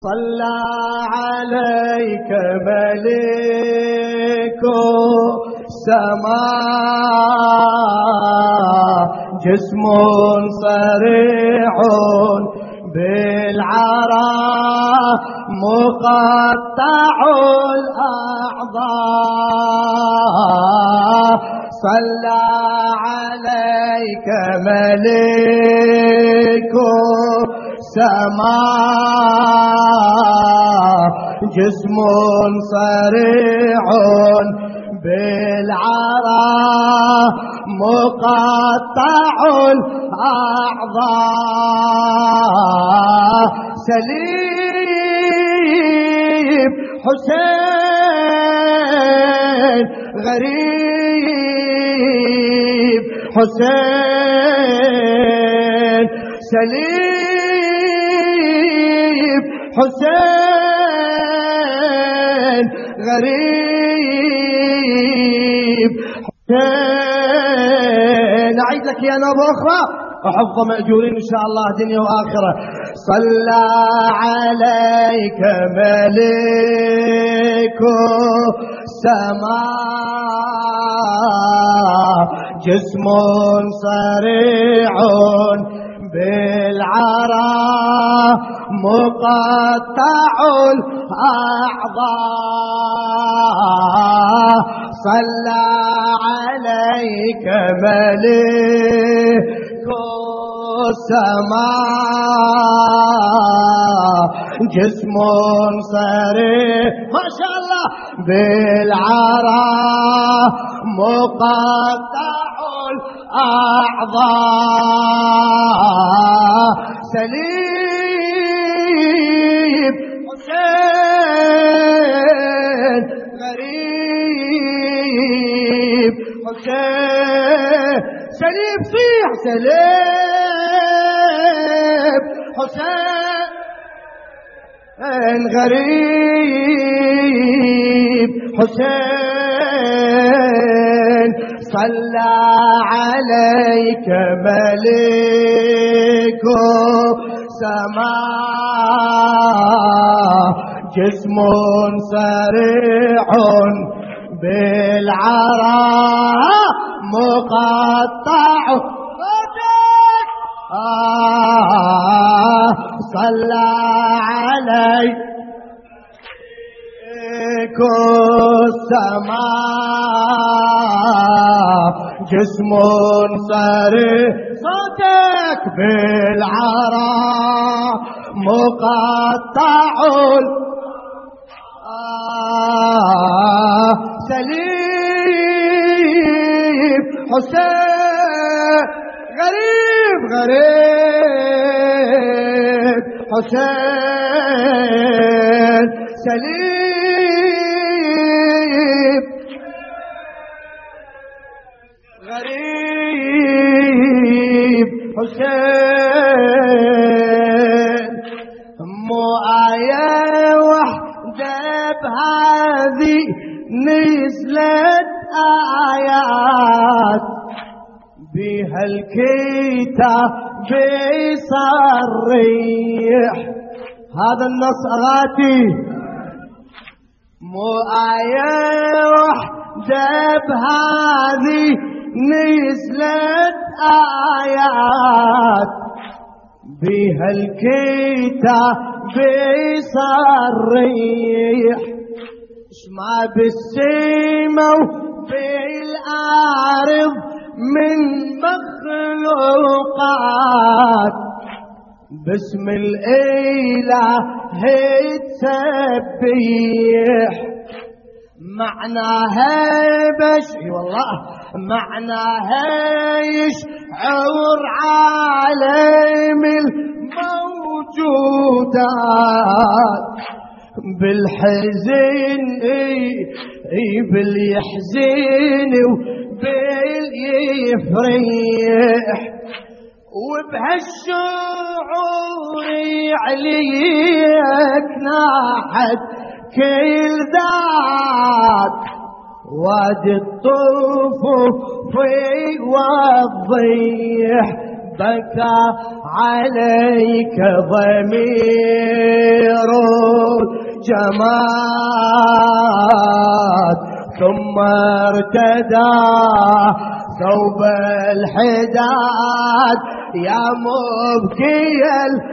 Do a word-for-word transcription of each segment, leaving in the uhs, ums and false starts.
صلى عليك ملك السماء جسم صريع بالعراء مقطع الأعضاء صلى عليك ملك السماء جسم صريع بالعراء مقطع الأعضاء سليب حسين غريب حسين سليب حسين غريب حسين أعيد لك يا نبو أخرى وحفظ مأجورين إن شاء الله دنيا وآخرة صلى عليك ملك السماء جسم صريع بالعراء مقطع الأعضاء صلى عليك ملك السماء جسم صريع ما شاء الله بالعراء مقطع الأعضاء سليب حسين غريب حسين سليب صيح سليب حسين غريب حسين صلى عليك ملك السماء جسم صريع بالعراء مقطع آه صلى عليك السماء جسم صريع صوتك بالعراء مقطع آه سليب حسين غريب غريب حسين سليب غريب حسين مو آية وحدة بهذه نزلت آيات بها الكتاب بيصرح هذا النص أغاتي مو آية وحدة بهذه نزلت آيات بها الكتاب بيصرح اسمع بالسما وبالأرض من مخلوقات باسم الإله تسبح معناها بش والله معناها يشعر عالم الموجودات بالحزن اي باليحزن وباليفرح وبهالشعور عليك ناحت كل ذات وادي الطفوف والضيح بكى عليك ضمير الجماد ثم ارتدى ثوب الحداد يا مبكي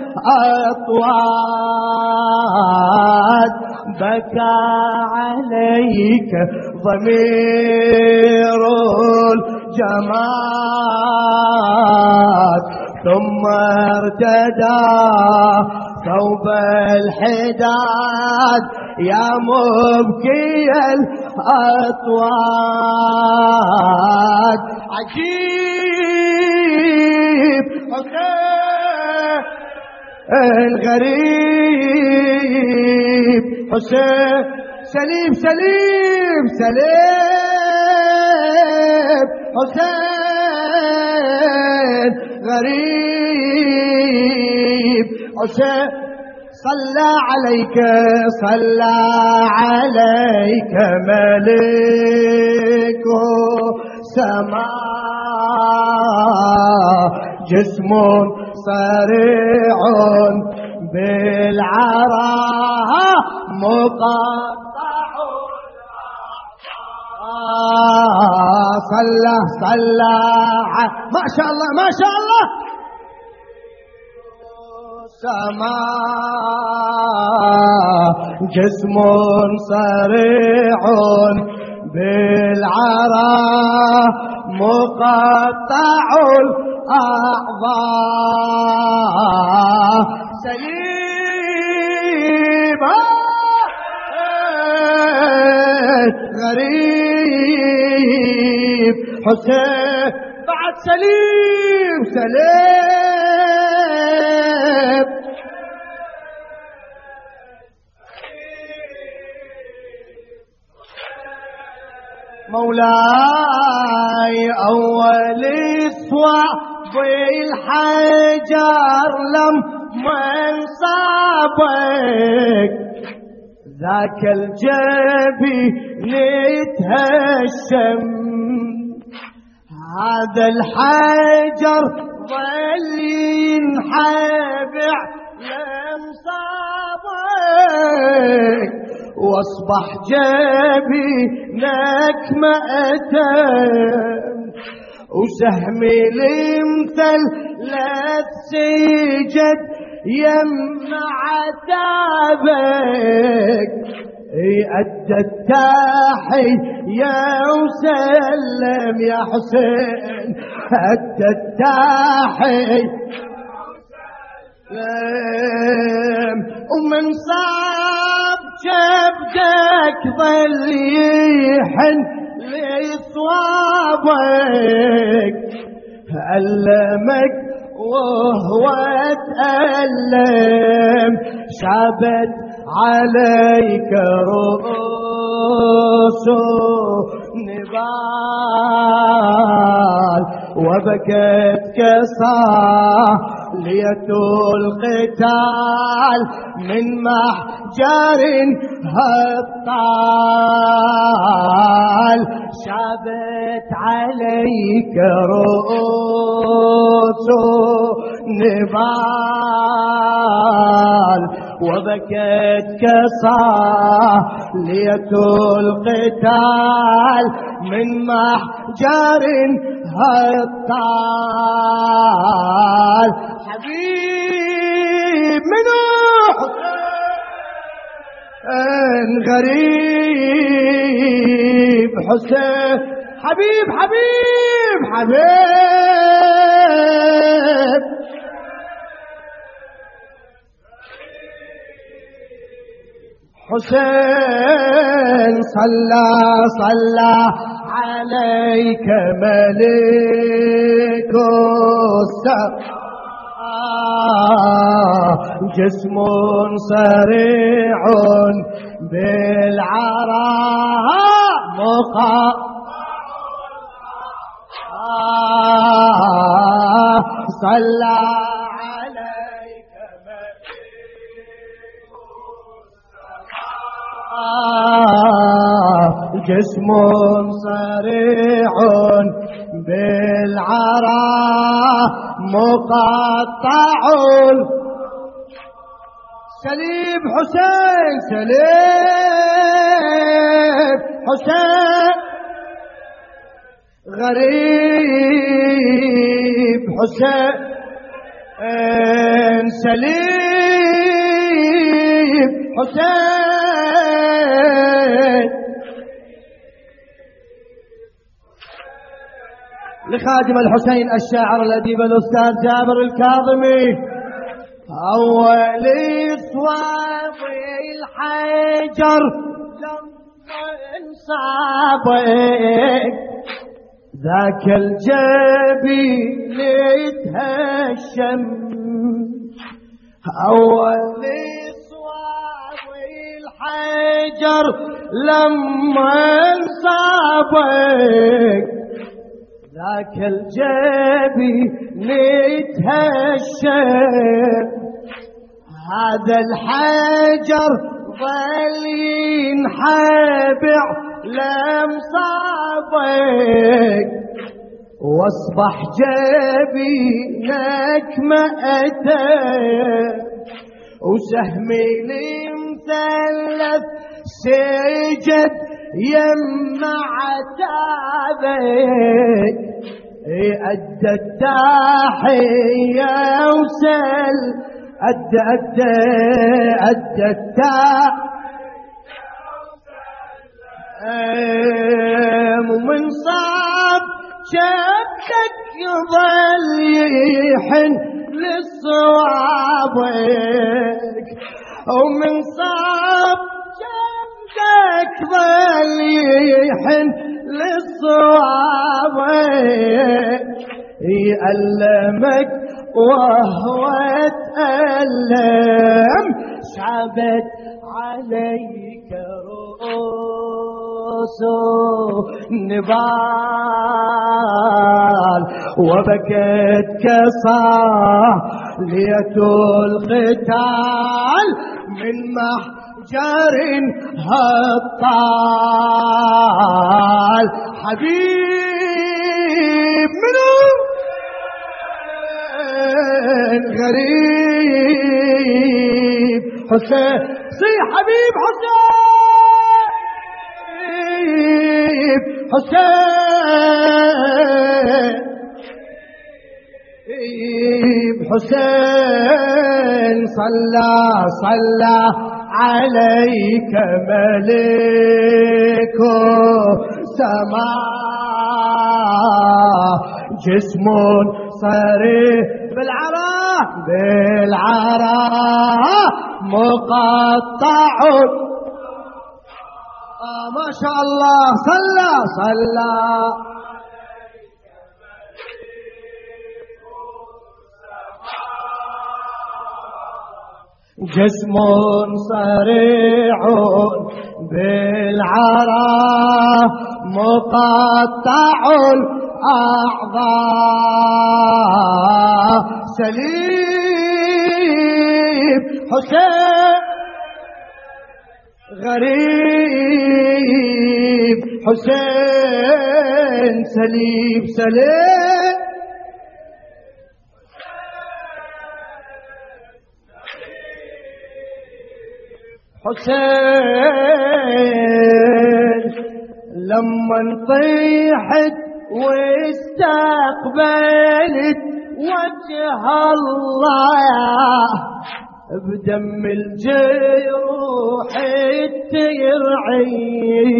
الأطواد بكى عليك ضمير الجماد ثم ارتدى ثوب الحداد يا مبكي الأطواد عجيب حسين غريب حسين سليم سليم سليم حسين غريب حسين صلى عليك صلى عليك ملك سماء جسم صريع بالعراء مقطع صلى صلى ما شاء الله ما شاء الله سماء جسم صريع بالعراء مقطع الأعضاء سليم غريب حسين بعد سليم سليم مولاي أول صواب الحجر لما انصابك ذاك الجبين يتهشم هذا الحجر ظل ينحبع لمصابك واصبح جبينك مأتم وسهمي المثل لا تسجد يمنع عتابك أدى التحية وسلم يا حسين أدى التحية ومن صاب جبدك ظل يحن لصوابك ألمك وهو تألم شابت عليك رؤوس نبال وبكت كصالية القتال من محجر هطال شابت عليك رؤوس نبال وبكت كصالية القتال من محجر هطال حبيب منو حسين غريب حسين حبيب حبيب حبيب حسين صلى صلى عليك ملك السماء جسم صريع بالعراء مقطع صلى عليك ملك السماء جسم صريع بالعراء مقطع سليب حسين سليب حسين غريب حسين سليب حسين لخادم الحسين الشاعر الأديب الأستاذ جابر الكاظمي أول صواب الحجر لما انصابك ذاك الجبين يتهشم أول صواب الحجر لما انصابك ذاك الجبين يتهشم هذا الحجر ظل ينحبع لمصابك واصبح جبينك مأتى وسهمي المثلث سجد يما عتابك أدى التحية وسل أدى أدى أدى التحية ومن صاب شبكك يظل يحن لصوابك ومن صاب شبكك ظل يحن لصوابك يألمك وهو تألم شعبت عليك رؤوس نبال وبكت كصالية القتال من محجر هطال حبيب منو غريب حسين صي حبيب حسين حسين حسين صلى صلى عليك ملك سماء جسم صريح بالعراء بالعراء مقطع آه ما شاء الله صلى صلى جسم صريع بالعراء مقطع الأعضاء سليب حسين غريب حسين سليب سليب حسين لما طيحت واستقبلت وجه الله بدم الجروح ترعي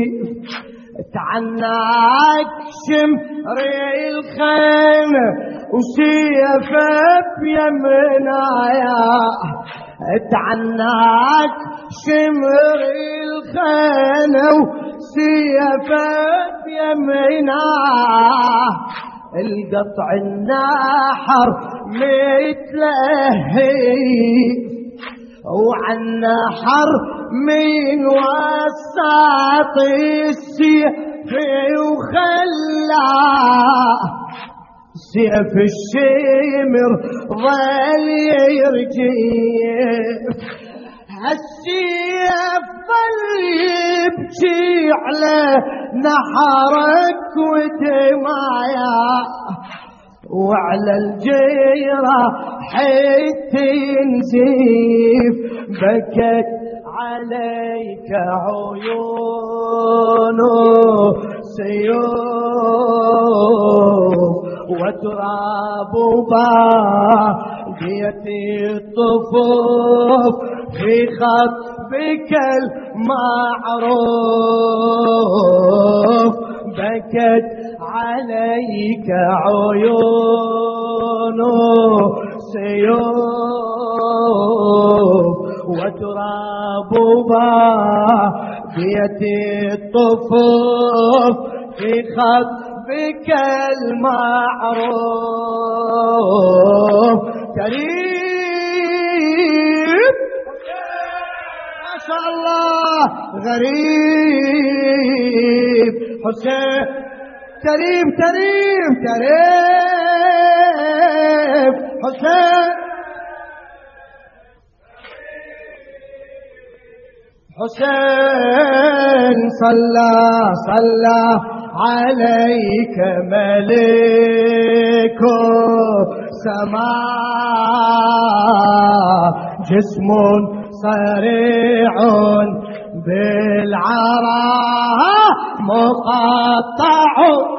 تعناك شمر الخيمة وسيفه بيمنايا تعناك شمر الخيمة وسيفه بيمناه القطع النحر متلهي وعالنحر من وسط السيف وخلاه سيف الشمر ظل يرجف هالسيف ظل يبكي على نحرك ودمايا وعلى الجيرة تنزيف بكت عليك عيونه سيوف وتراب باقية الطفوف في خطبك المعروف بكت عليك عيونه سيوف وتراب باقية الطفوف في خطبك المعروف كريم ما شاء الله غريب حسين كريم كريم كريم حسين حسين صلى صلى عليك ملك سماء جسم صريع بالعراء مقطع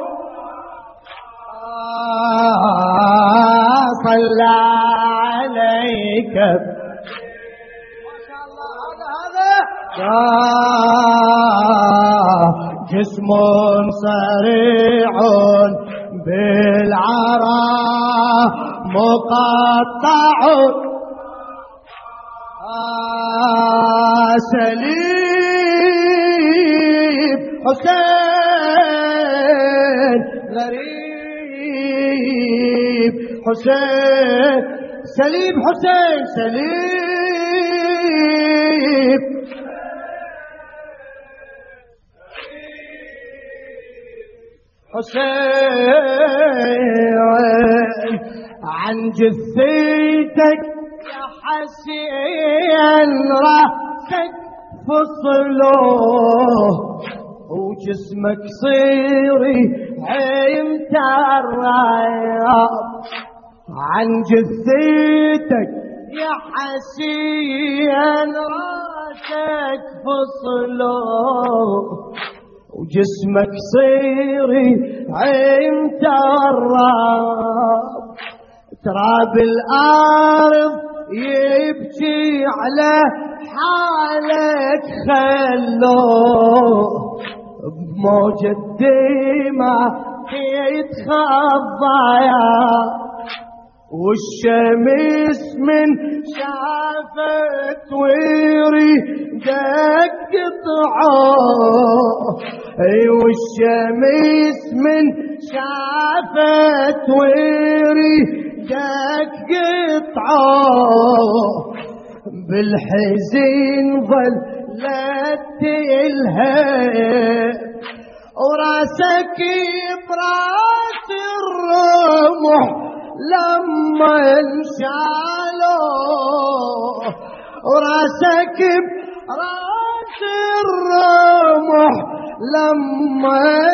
صلى عليك جسم صريع بالعراء مقطع سليب حسين غريب حسين سليب حسين سليب حسين عن جثتك يا حسين راسك فصلوه وجسمك صيري عيمت الراياب عن جثتك يا حسين راسك فصلوه وجسمك صيري عيمت الراب تراب الأرض يبكي على حالك خلوه بموجة دماء يتخضى والشمس من شافت ويري دق طعوه اي والشمس من شافت ويري دق طعوه بالحزن ظلت تلهب وراسك براس الرمح لما انشالوه وراسك براس الرمح لما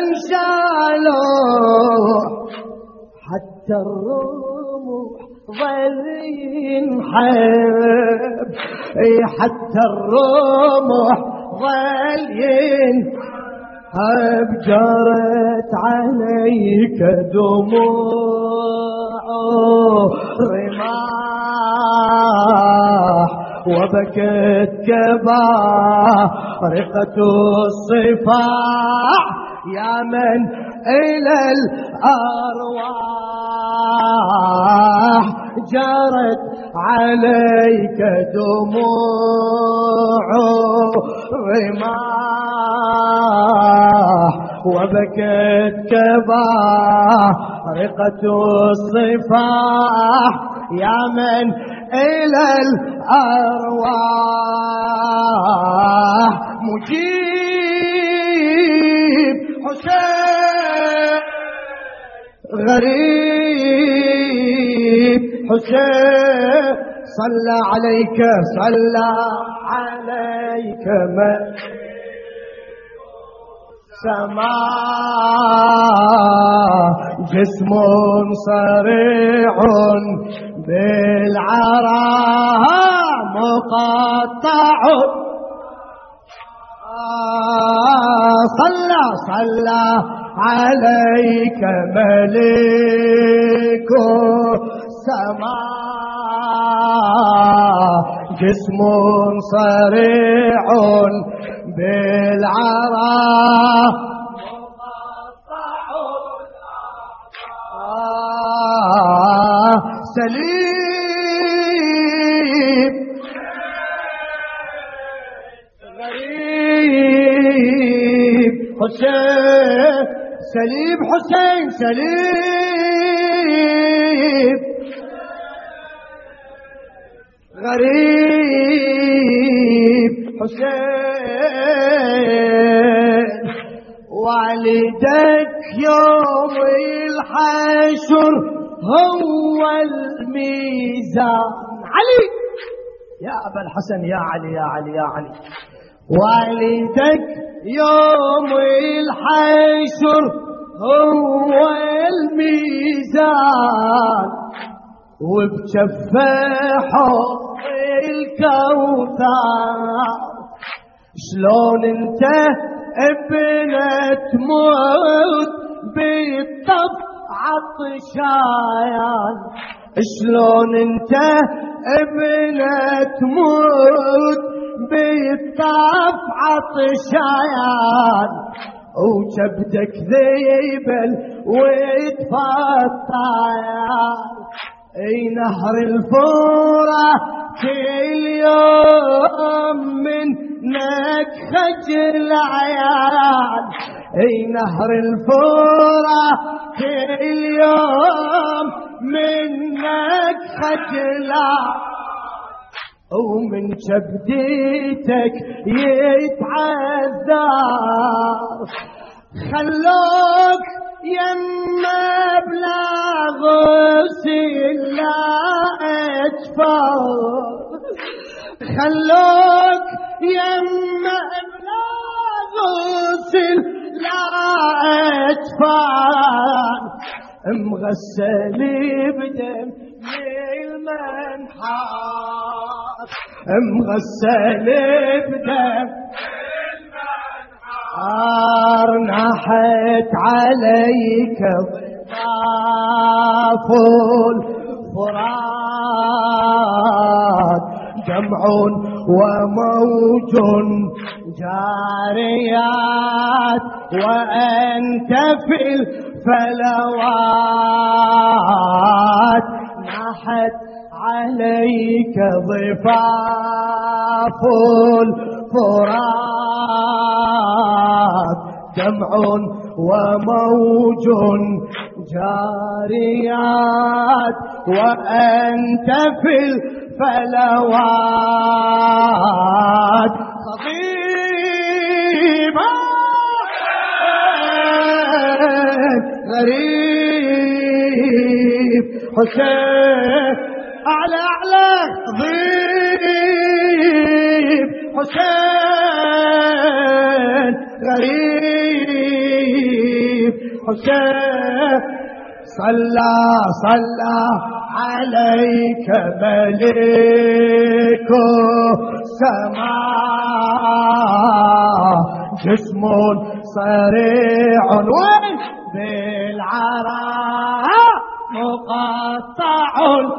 انشالوه حتى الرمح ظل ينحب اي حتى الرمح ظل ينحب جرت عليك دموع رماح وبكت كبارقة الصفاح يا من إلى الأرواح جرت عليك دموع رماح وبكت كبارقة الصفاح يا من إلى الأرواح مجيب حسين غريب حسين صلى عليك صلى عليك من سماء جسم صريع بالعراء مقطع صلى صلى عليك ملك السماء جسم صريع بالعراء مقطع سليم غريب حسين سليم حسين سليم غريب حسين والدك يوم الحشر هو الميزان علي يا أبا الحسن يا علي يا علي يا علي والدك يوم الحشر هو الميزان وبجفه حوض الكوثر شلون انت ابنة تموت بالطف عطشان شلون انت ابنة تموت بالطف عطشان وجبدك ذيبل ويتفطر اي نهر الفورة كل يوم منك خجل عيال اي نهر الفورة كل يوم منك خجل ومن جبديتك يتعذر خلوك يما بلا غسل لا اتفار خلوك يما بلا غسل لا اتفار مغسل بدم المنحار مغسل بدم المنحار نحت عليك ضفاف الفرات جمع وموج جاريات وأنت في الفلوات نحت عليك ضفاف الفرات جمع وموج جاريات وأنت في الفلوات خطيبا غريب حسين أعلى أعلى ضيب حسين غريب حسين صلى صلى عليك ملك السماء جسم صريع وين بالعراء مقطع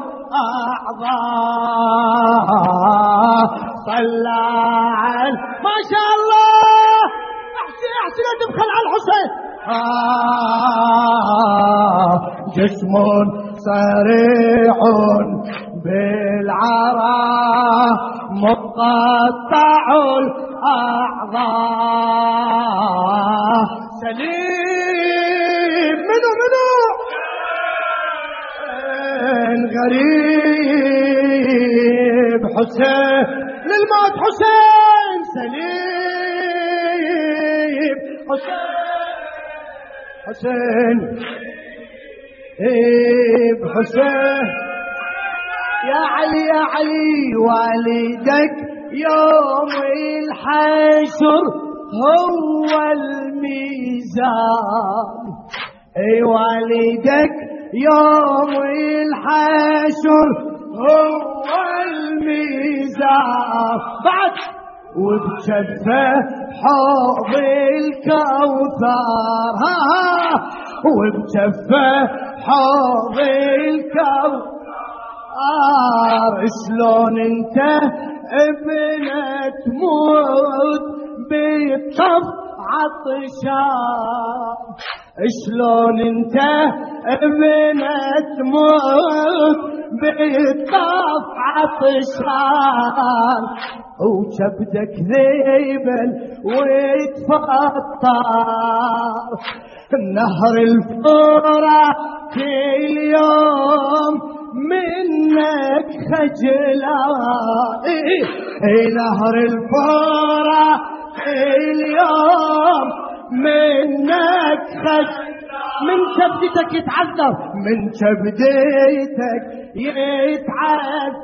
الأعضاء صلى على ما شاء الله احسن احسن تبخل على الحسين آه جسم صريع بالعراء مقطع الأعضاء سليم منو منو غريب حسين للموت حسين سليم حسين حسين غريب حسين يا علي يا علي والدك يوم الحشر هو الميزان. اي والدك يوم الحشر هو الميزان. بعد وبجفه حوض الكوثر، ها ها وبجفه حوض الكوثر. شلون انت ابنة تموت بالطف عطشان، شلون انت ابنة تموت بالطف عطشان. وكبدك ذيبل ويتفطر نهر الفرات كل يوم منك خجلان. اي نهر الفرات كل يوم منك خجلان. من كبدتك يتعذب، من كبدتك يتعذب.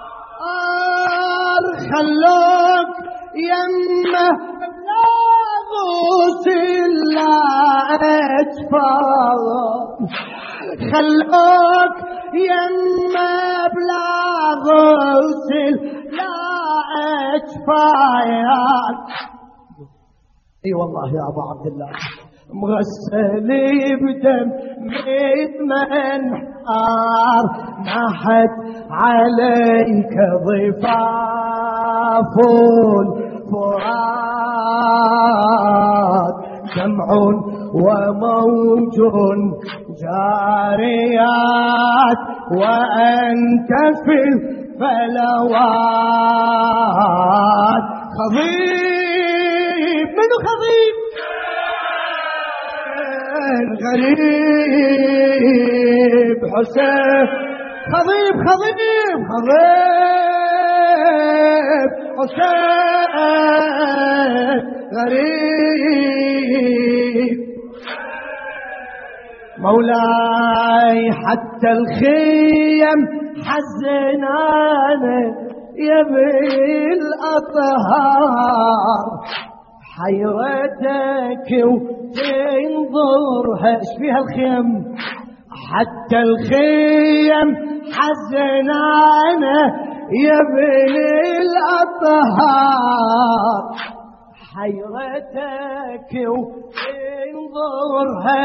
خلوك يمه لا غسل لا أجفار، خلوك يمه بلا غسل لا أجفار. اي والله يا ابو عبد الله مغسل بدم ميت منحار، ما حد عليك ضفاف الفرات، جمع وموج جاريات وأنت في الفلوات. خضيب منو خضيب؟ غريب حسين. خضيب خضيب خضيب حسين غريب. مولاي حتى الخيم حزنانه يا بالأطهار، حيرتك وتنظرها ايش فيها الخيم. حتى الخيم حزنانه يا ابن الأطهار، حيرتك وتنظرها.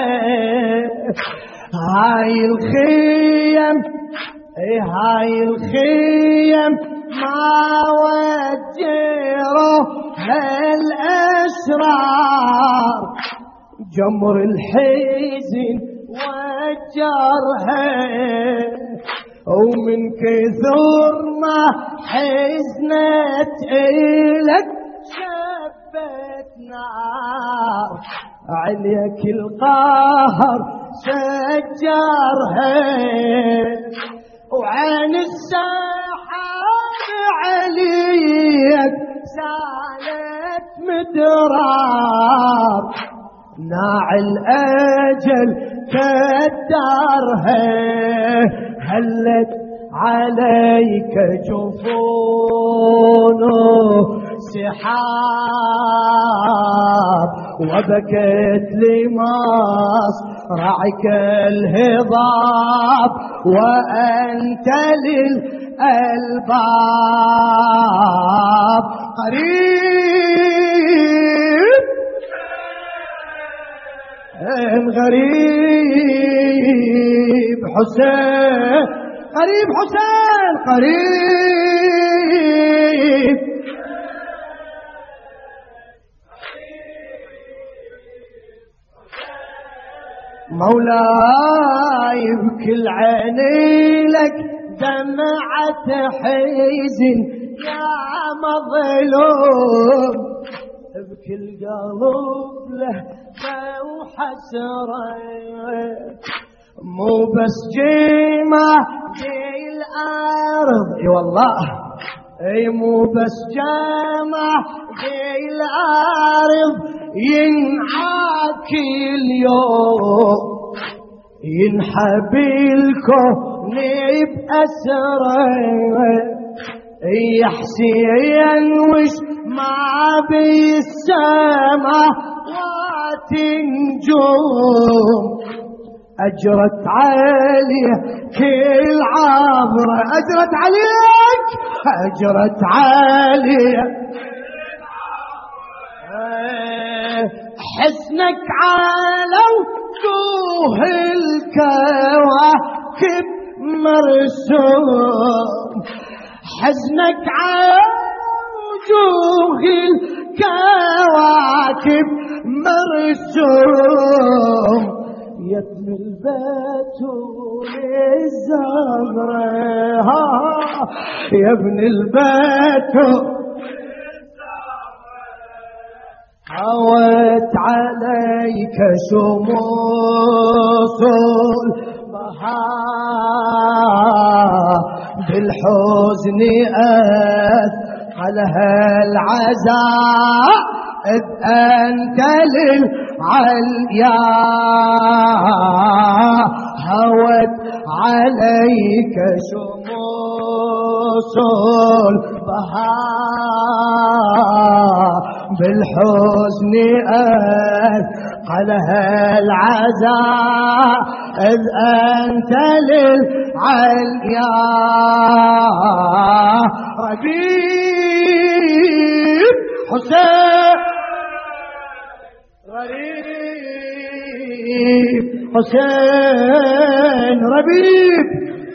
هاي الخيم هاي الخيم ما وجروا هالأسرار، جمر الحزن وجرها. ومن كثر ما حزنت إلك شبت نار، عليك القهر سجرها. وعين السحاب عليك سالت مدرار، ناع الأجل كدرها. هلت عليك جفونه سحاب، وبكت لمصرعك الهضاب، وأنت للألباب قريب. غريب حسين قريب حسين قريب. مولاي بكل عيني لك دمعة حزن يا مظلوم، بكل قلب له وحسرة. مو بس جيمة دي الأرض، اي والله اي مو بس جامع دي الأرض ينعاك اليوم، ينحب الكون بأسره. يا حسين وش ما بالسماوات نجوم أجرت عليه كل عبرة أجرت عليك أجرت عليه حسنك على وجوه الكواكب مرسوم حزنك على وجوه الكواكب مرسوم يتم البيت للزهرة يا ابن البيت عوت عليك شموس البهاء بالحزن أثقلها العزاء إذ أنت للعليا هوت عليك شموس البهاء بالحزن أثقلها العزاء إذ أنت للعليا ربيب حسين غريب حسين ربيب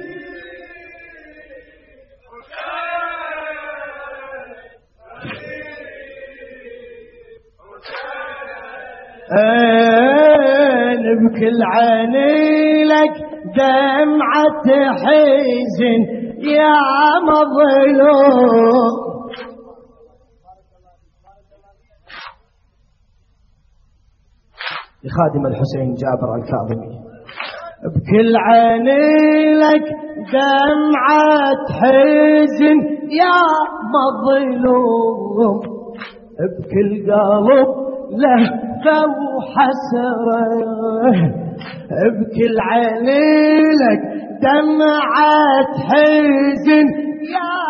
بكل عيني لك دمعة حزن يا مظلوم لخادم الحسين جابر الكاظمي بكل عيني لك دمعة حزن يا مظلوم بكل قلب لهفة وحسرة بكل عيني لك دمعة حزن يا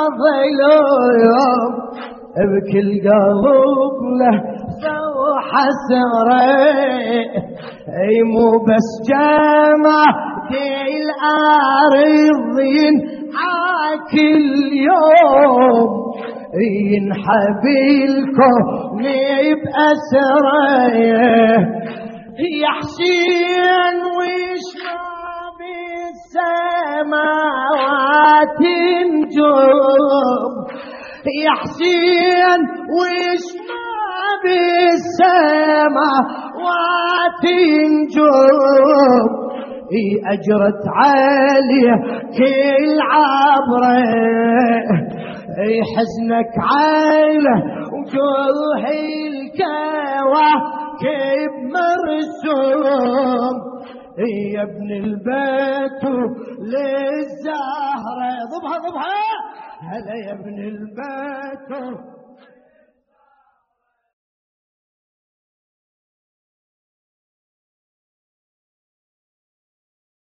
مظلوم بكل قلب لهفة وحسرة اي مو بس جماعة الأرضين عاكل يوم ينحب الكون بأسره يا حسين وش ما بالسماوات نجوم يا حسين وش ما بالسماوات نجوم أجرت عليه كل عبره حزنك عيله وجوه الكواكب مرسوم يا ابن البيت للزهرة ضبها ضبها هلا يا ابن البيت